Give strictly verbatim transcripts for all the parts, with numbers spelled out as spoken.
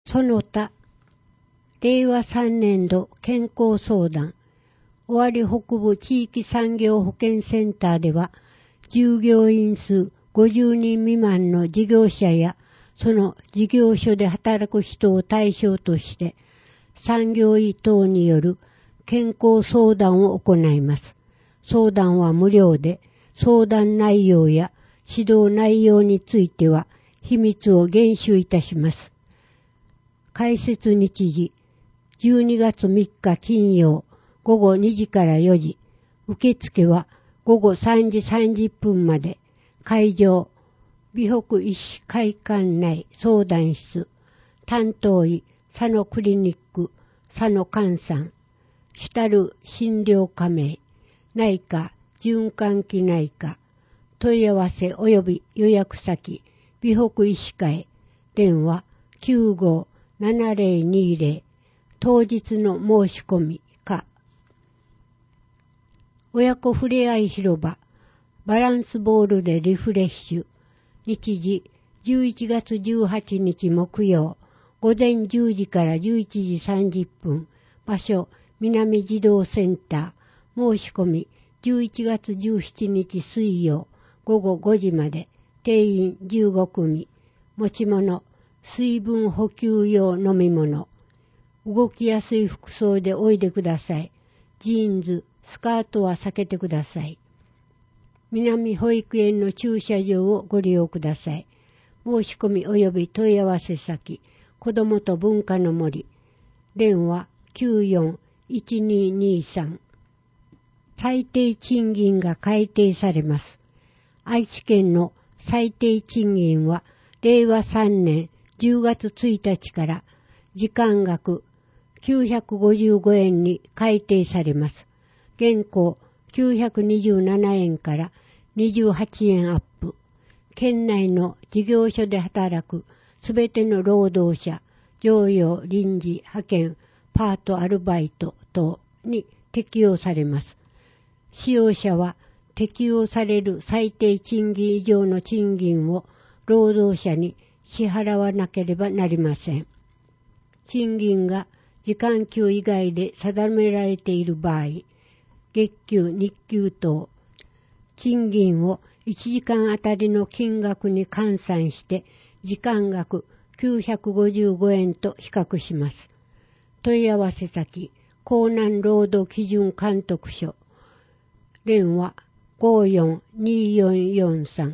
その他、れいわさんねん度健康相談、尾張北部地域産業保健センターでは、従業員数ごじゅうにん未満の事業者や、その事業所で働く人を対象として、産業医等による健康相談を行います。相談は無料で、相談内容や指導内容については秘密を厳守いたします。開設日時、じゅうにがつみっか金曜ごごにじからよじ、受付はごごさんじさんじゅっぷんまで、会場、美北医師会館内相談室、担当医、佐野クリニック、佐野寛さん、主たる診療科名、内科、循環器内科、問い合わせ及び予約先、美北医師会、電話きゅうごななぜろにぜろ、当日の申し込みか、親子ふれあい広場、バランスボールでリフレッシュ、日時じゅういちがつじゅうはちにち木曜、午前じゅうじからじゅういちじさんじゅっぷん、場所、南児童センター、申し込みじゅういちがつじゅうしちにち水曜、ごごごじまで、定員じゅうごくみ、持ち物、水分補給用飲み物、動きやすい服装でおいでください。ジーンズ、スカートは避けてください。南保育園の駐車場をご利用ください。申し込み及び問い合わせ先、子どもと文化の森、電話きゅうよんいちににさん。最低賃金が改定されます。愛知県の最低賃金は、れいわさんねんじゅうがつついたちから時間額きゅうひゃくごじゅうごえんに改定されます。現行きゅうひゃくにじゅうななえんからにじゅうはちえんアップ。県内の事業所で働くすべての労働者、常用、臨時、派遣、パート、アルバイト等に適用されます。使用者は適用される最低賃金以上の賃金を労働者に支払わなければなりません。賃金が時間給以外で定められている場合、月給、日給等、賃金をいちじかんあたりの金額に換算して時間額きゅうひゃくごじゅうごえんと比較します。問い合わせ先、江南労働基準監督署、電話ごよんによんよんさん。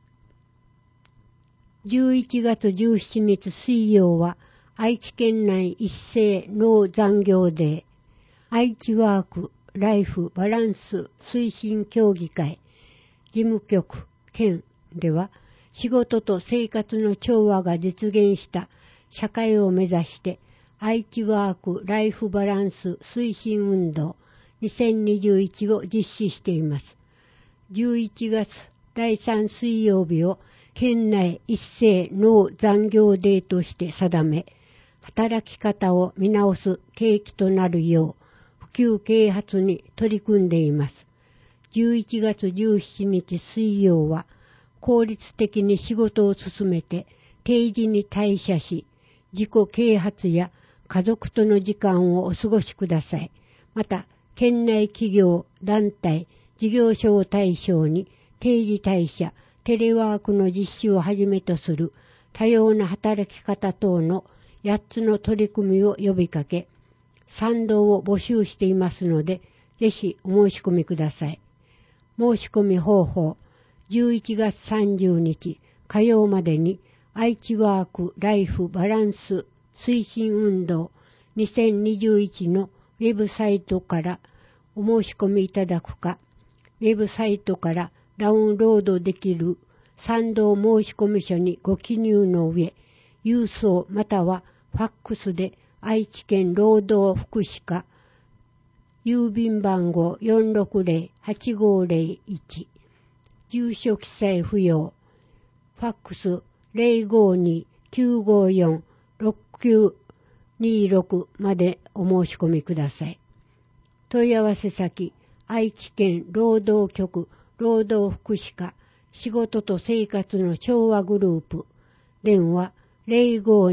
じゅういちがつじゅうしちにち水曜は愛知県内一斉ノー残業デー、愛知ワークライフバランス推進協議会事務局県では、仕事と生活の調和が実現した社会を目指して愛知ワークライフバランス推進運動にせんにじゅういちを実施しています。じゅういちがつだいさん水曜日を県内一斉ノー残業デーとして定め、働き方を見直す契機となるよう普及啓発に取り組んでいます。じゅういちがつじゅうしちにち水曜は効率的に仕事を進めて定時に退社し、自己啓発や家族との時間をお過ごしください。また、県内企業、団体、事業所を対象に定時退社、テレワークの実施をはじめとする多様な働き方等のやっつの取り組みを呼びかけ、賛同を募集していますので、ぜひお申し込みください。申し込み方法、じゅういちがつさんじゅうにち火曜までに愛知ワークライフバランス推進運動にせんにじゅういちのウェブサイトからお申し込みいただくか、ウェブサイトからダウンロードできる賛同申込書にご記入の上、郵送またはファックスで愛知県労働福祉課郵便番号 よんろくぜろはちごぜろいち、住所記載不要、ファックス ぜろごにきゅうごよんろくきゅうにろく までお申し込みください。問い合わせ先、愛知県労働局労働福祉課仕事と生活の調和グループ、電話 ぜろごに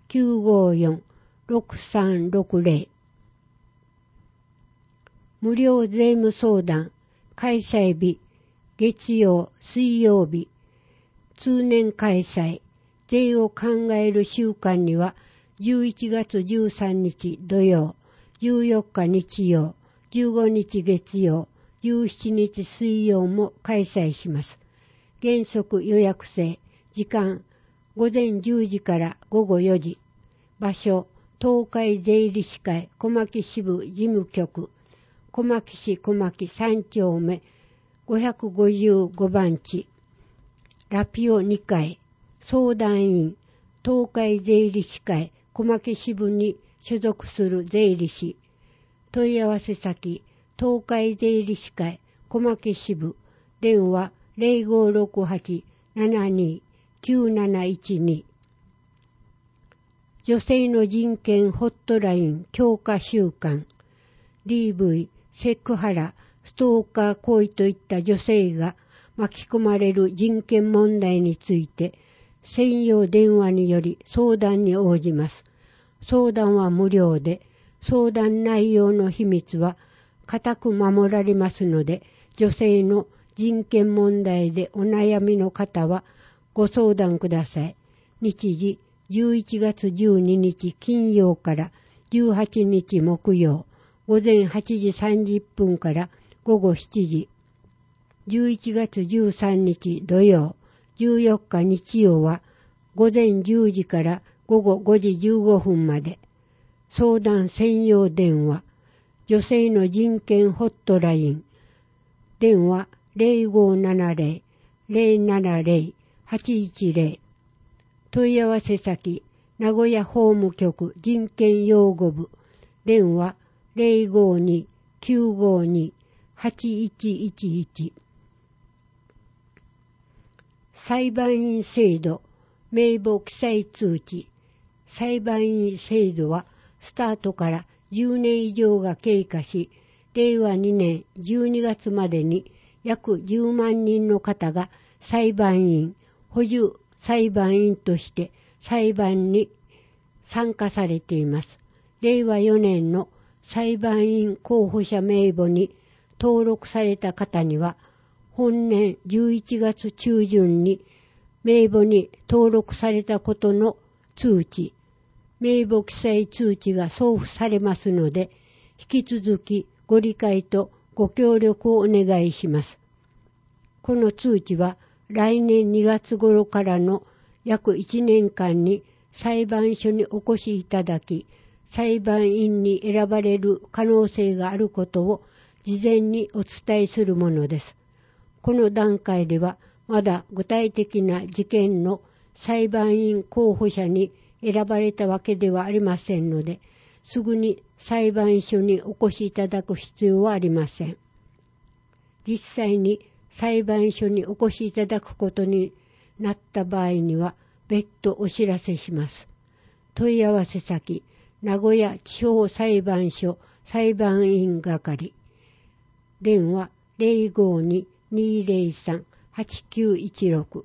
きゅうごよん ろくさんろくゼロ。無料税務相談開催日月曜水曜日。通年開催税を考える週間にはじゅういちがつじゅうさんにち土曜、じゅうよっか日曜、じゅうごにち月曜、じゅうしちにち水曜も開催します。原則予約制、時間ごぜんじゅうじからごごよじ。場所、東海税理士会小牧支部事務局、小牧市小牧さんちょうめごひゃくごじゅうごばんち。ラピオにかい、相談員、東海税理士会小牧支部に所属する税理士。問い合わせ先、東海税理士会小牧支部、電話 ゼロごろくはち ななに きゅうなないちに。女性の人権ホットライン強化週間。ディーブイ、セクハラ、ストーカー行為といった女性が巻き込まれる人権問題について専用電話により相談に応じます。相談は無料で、相談内容の秘密は固く守られますので、女性の人権問題でお悩みの方はご相談ください。日時じゅういちがつじゅうににち金曜からじゅうはちにち木曜、ごぜんはちじさんじゅっぷんからごごしちじ。じゅういちがつじゅうさんにち土曜、じゅうよっか日曜はごぜんじゅうじからごごごじじゅうごふんまで。相談専用電話、女性の人権ホットライン、電話 ゼロごななゼロ ゼロななゼロ はちいちゼロ。問い合わせ先、名古屋法務局人権擁護部、電話 ゼロごに きゅうごに はちいちいちいち。裁判員制度、名簿記載通知。裁判員制度はスタートからじゅうねん以上が経過し、れいわにねんじゅうにがつまでに約じゅうまんにんの方が裁判員、補助裁判員として裁判に参加されています。れいわよねんの裁判員候補者名簿に登録された方には、本年じゅういちがつちゅうじゅんに名簿に登録されたことの通知、名簿記載通知が送付されますので、引き続きご理解とご協力をお願いします。この通知は来年にがつ頃からの約いちねんかんに裁判所にお越しいただき、裁判員に選ばれる可能性があることを事前にお伝えするものです。この段階ではまだ具体的な事件の裁判員候補者に選ばれたわけではありませんので、すぐに裁判所にお越しいただく必要はありません。実際に裁判所にお越しいただくことになった場合には別途お知らせします。問い合わせ先、名古屋地方裁判所裁判員係、電話 ゼロごに にゼロさん はちきゅういちろく。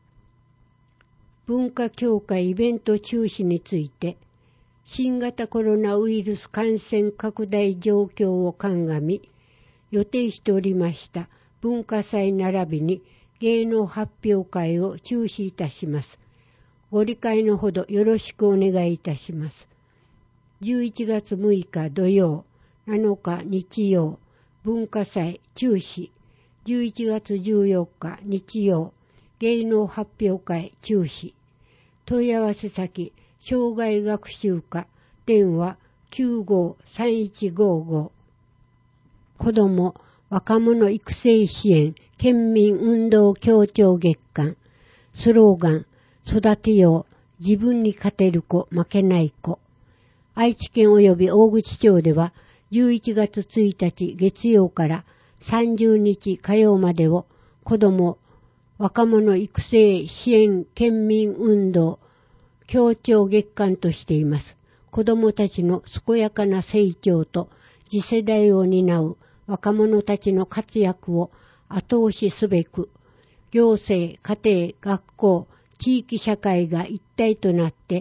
文化協会イベント中止について、新型コロナウイルス感染拡大状況を鑑み、予定しておりました文化祭並びに芸能発表会を中止いたします。ご理解のほどよろしくお願いいたします。じゅういちがつむいか土曜、なのか日曜、文化祭中止。じゅういちがつじゅうよっか日曜、芸能発表会中止。問い合わせ先、障害学習課、電話 きゅうごさんいちごご。子ども・若者育成支援県民運動協調月間。スローガン、育てよう、自分に勝てる子、負けない子。愛知県及び大口町では、じゅういちがつついたち月曜からさんじゅうにち火曜までを子ども・若者育成支援県民運動協調月間としています。子どもたちの健やかな成長と次世代を担う若者たちの活躍を後押しすべく、行政、家庭、学校、地域社会が一体となって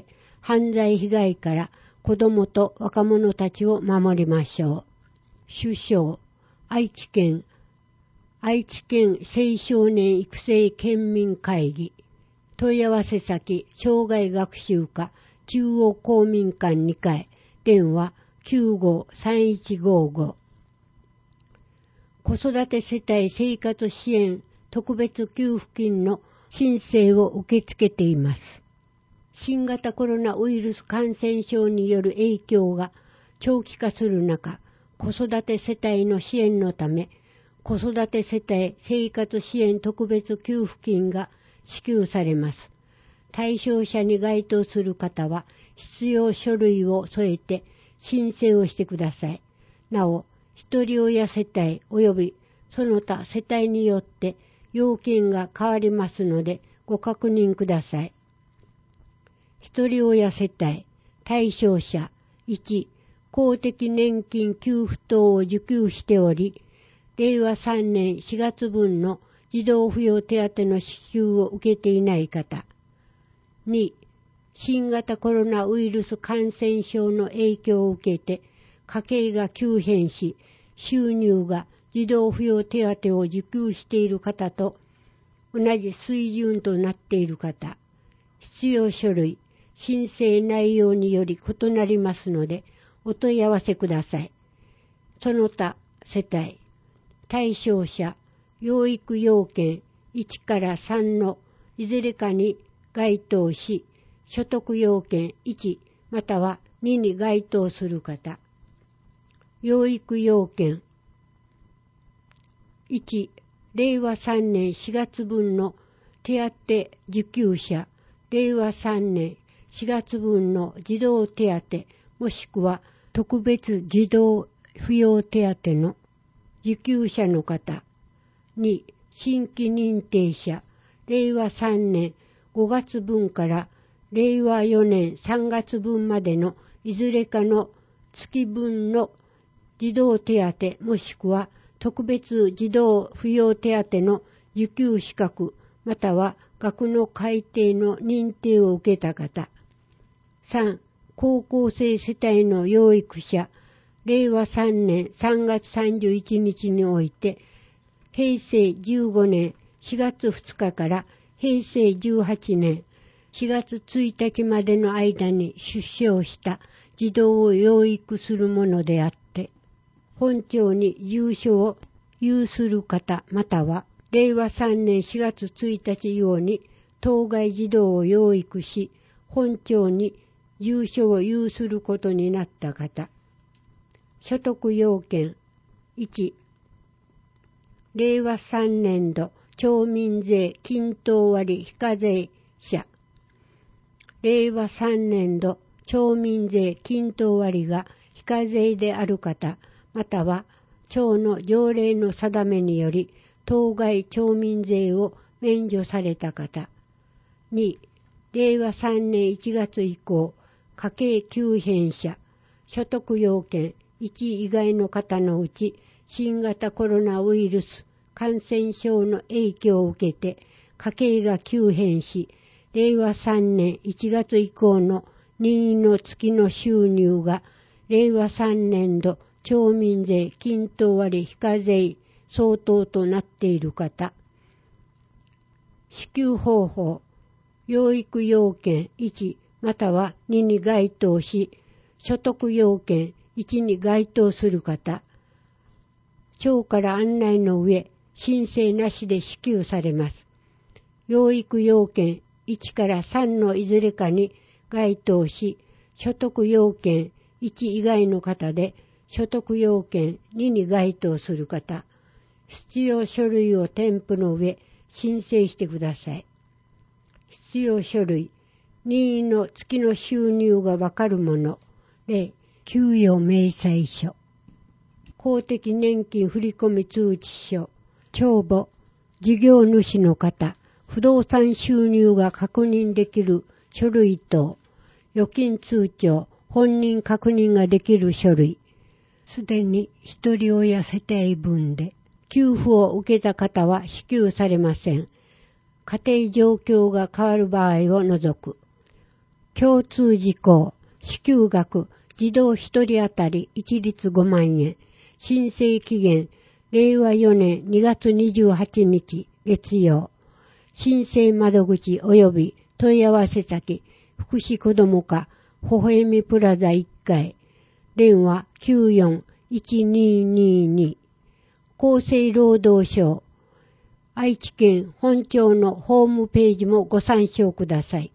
犯罪被害から子どもと若者たちを守りましょう。首相、愛知県、愛知県青少年育成県民会議、問い合わせ先、障害学習課、中央公民館にかい、電話 きゅうご さんいちごご。子育て世帯生活支援特別給付金の申請を受け付けています。新型コロナウイルス感染症による影響が長期化する中、子育て世帯の支援のため、子育て世帯生活支援特別給付金が支給されます。対象者に該当する方は必要書類を添えて申請をしてください。なお、一人親世帯及びその他世帯によって要件が変わりますのでご確認ください。一人親世帯対象者いち、公的年金給付等を受給しており、れいわさんねんしがつ分の児童扶養手当の支給を受けていない方。に、新型コロナウイルス感染症の影響を受けて家計が急変し、収入が児童扶養手当を受給している方と同じ水準となっている方。必要書類、申請内容により異なりますのでお問い合わせください。その他世帯、対象者、養育要件いちからさんのいずれかに該当し、所得要件いちまたはにに該当する方。養育要件いち、れいわさんねんしがつ分の手当受給者、れいわさんねんしがつ分の児童手当もしくは特別児童扶養手当の受給者の方。に、新規認定者、れいわさんねんごがつ分かられいわよねんさんがつ分までのいずれかの月分の児童手当もしくは特別児童扶養手当の受給資格または額の改定の認定を受けた方。さん、高校生世帯の養育者、れいわさんねんさんがつさんじゅういちにちにおいて、へいせいじゅうごねんしがつふつかからへいせいじゅうはちねんしがつついたちまでの間に出生した児童を養育するものであって、本庁に住所を有する方または、れいわさんねんしがつついたち以後に当該児童を養育し、本庁に住所を有することになった方。所得要件いち、れいわさんねんど町民税均等割非課税者。れいわさんねんど町民税均等割が非課税である方、または町の条例の定めにより当該町民税を免除された方。に、れいわさんねんいちがつ以降、家計急変者、所得要件いち以外の方のうち、新型コロナウイルス感染症の影響を受けて、家計が急変し、れいわさんねんいちがつ以降の任意の月の収入が、れいわさんねんど町民税均等割非課税相当となっている方。支給方法、養育要件いちまたはにに該当し、所得要件いちに該当する方。町から案内の上、申請なしで支給されます。養育要件いちからさんのいずれかに該当し、所得要件いち以外の方で、所得要件にに該当する方。必要書類を添付の上、申請してください。必要書類、任意の月の収入がわかるもの。例、給与明細書。公的年金振込通知書。帳簿、事業主の方、不動産収入が確認できる書類等、預金通帳、本人確認ができる書類。すでに一人親世帯分で、給付を受けた方は支給されません。家庭状況が変わる場合を除く。 共通事項、支給額、児童一人当たり一律ごまんえん。申請期限、れいわよねんにがつにじゅうはちにち月曜。申請窓口及び問い合わせ先、福祉子ども課、ほほえみプラザいっかい。電話 きゅうよんいちにーにーにー。厚生労働省、愛知県本庁のホームページもご参照ください。